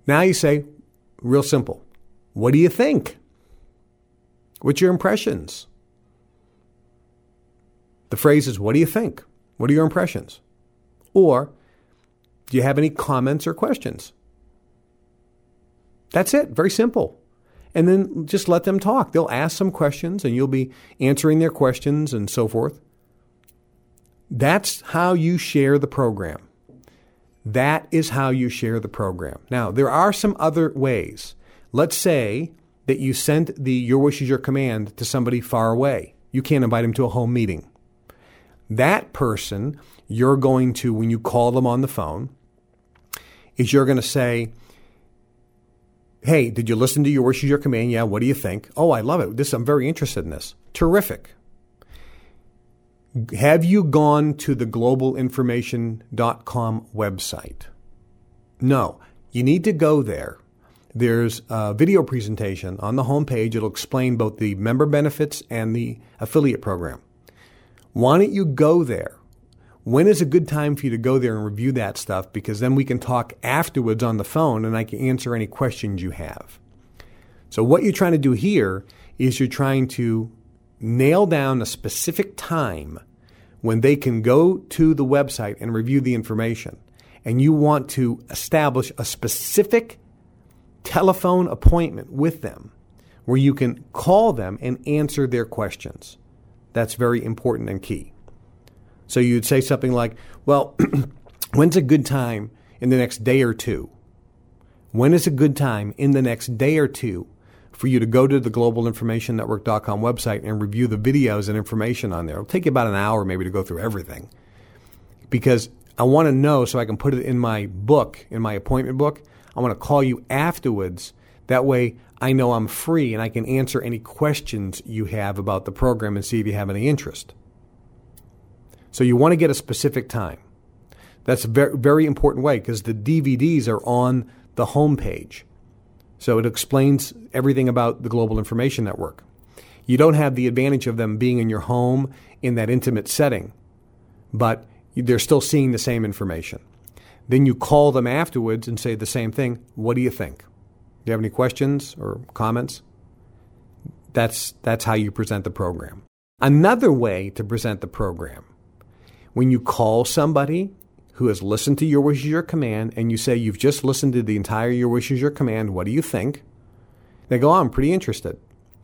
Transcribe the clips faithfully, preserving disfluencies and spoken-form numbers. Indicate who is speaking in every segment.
Speaker 1: Now you say, real simple, what do you think? What's your impressions? The phrase is, what do you think? What are your impressions? Or, do you have any comments or questions? That's it. Very simple. And then just let them talk. They'll ask some questions and you'll be answering their questions and so forth. That's how you share the program. That is how you share the program. Now, there are some other ways. Let's say that you sent the Your Wish is Your Command to somebody far away. You can't invite them to a home meeting. That person, you're going to, when you call them on the phone, is you're going to say, hey, did you listen to Your Wish is Your Command? Yeah, what do you think? Oh, I love it. This, I'm very interested in this. Terrific. Have you gone to the global information dot com website? No. You need to go there. There's a video presentation on the homepage. It'll explain both the member benefits and the affiliate program. Why don't you go there? When is a good time for you to go there and review that stuff? Because then we can talk afterwards on the phone and I can answer any questions you have. So what you're trying to do here is you're trying to nail down a specific time when they can go to the website and review the information. And you want to establish a specific telephone appointment with them where you can call them and answer their questions. That's very important and key. So you'd say something like, well, when's a good time in the next day or two? When is a good time in the next day or two for you to go to the global information network dot com website and review the videos and information on there? It'll take you about an hour maybe to go through everything. Because I want to know so I can put it in my book, in my appointment book. I want to call you afterwards. That way I know I'm free and I can answer any questions you have about the program and see if you have any interest. So you want to get a specific time. That's a very, very important way because the D V Ds are on the home page. So it explains everything about the Global Information Network. You don't have the advantage of them being in your home in that intimate setting, but they're still seeing the same information. Then you call them afterwards and say the same thing. What do you think? Do you have any questions or comments? That's, that's how you present the program. Another way to present the program, when you call somebody who has listened to Your Wish is Your Command and you say you've just listened to the entire Your Wish is Your Command, what do you think? They go, oh, I'm pretty interested.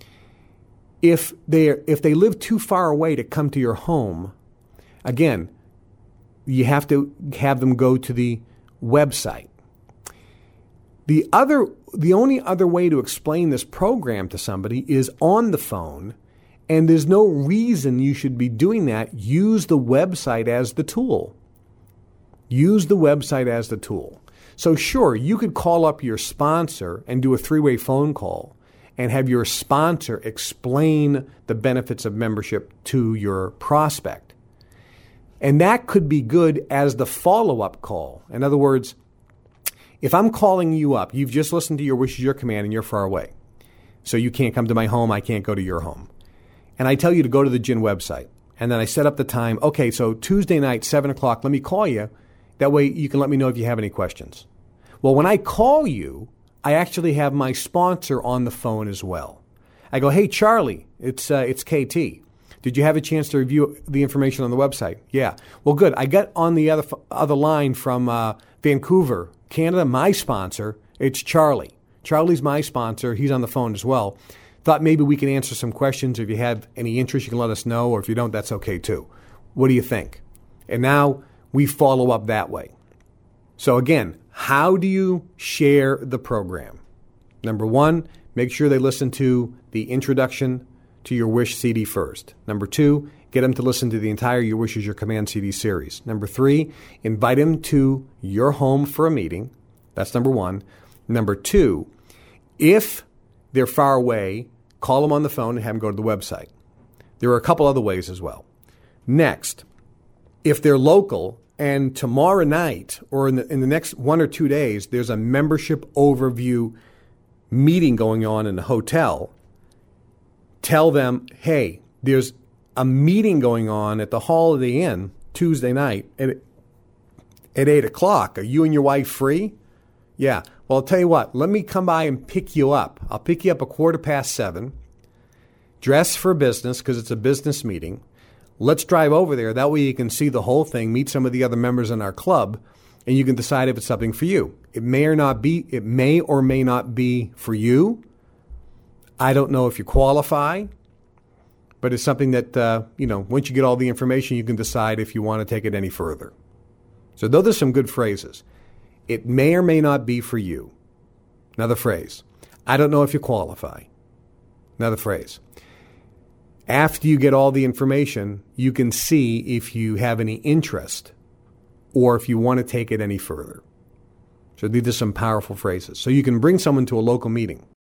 Speaker 1: If they if they live too far away to come to your home, again, you have to have them go to the website. The other, the only other way to explain this program to somebody is on the phone, and there's no reason you should be doing that. Use the website as the tool. Use the website as the tool. So sure, you could call up your sponsor and do a three-way phone call and have your sponsor explain the benefits of membership to your prospect. And that could be good as the follow-up call. In other words, if I'm calling you up, you've just listened to Your Wish is Your Command and you're far away. So you can't come to my home, I can't go to your home. And I tell you to go to the G I N website. And then I set up the time. Okay, so Tuesday night, seven o'clock, let me call you. That way you can let me know if you have any questions. Well, when I call you, I actually have my sponsor on the phone as well. I go, hey, Charlie, it's uh, it's K T. Did you have a chance to review the information on the website? Yeah. Well, good. I got on the other other line from uh, Vancouver, Canada, my sponsor. It's Charlie. Charlie's my sponsor. He's on the phone as well. Thought maybe we can answer some questions. If you have any interest, you can let us know. Or if you don't, that's okay too. What do you think? And now we follow up that way. So again, how do you share the program? Number one, make sure they listen to the introduction to Your Wish C D first. Number two, get them to listen to the entire Your Wish is Your Command C D series. Number three, invite them to your home for a meeting. That's number one. Number two, if they're far away, call them on the phone and have them go to the website. There are a couple other ways as well. Next, if they're local and tomorrow night or in the, in the next one or two days, there's a membership overview meeting going on in the hotel, tell them, hey, there's a meeting going on at the Holiday Inn Tuesday night at, at eight o'clock. Are you and your wife free? Yeah. Well, I'll tell you what, let me come by and pick you up. I'll pick you up a quarter past seven. Dress for business because it's a business meeting. Let's drive over there. That way you can see the whole thing, meet some of the other members in our club, and you can decide if it's something for you. It may or not be, it may or may not be for you. I don't know if you qualify, but it's something that, uh, you know, once you get all the information, you can decide if you want to take it any further. So those are some good phrases. It may or may not be for you. Another phrase. I don't know if you qualify. Another phrase. After you get all the information, you can see if you have any interest or if you want to take it any further. So these are some powerful phrases. So you can bring someone to a local meeting.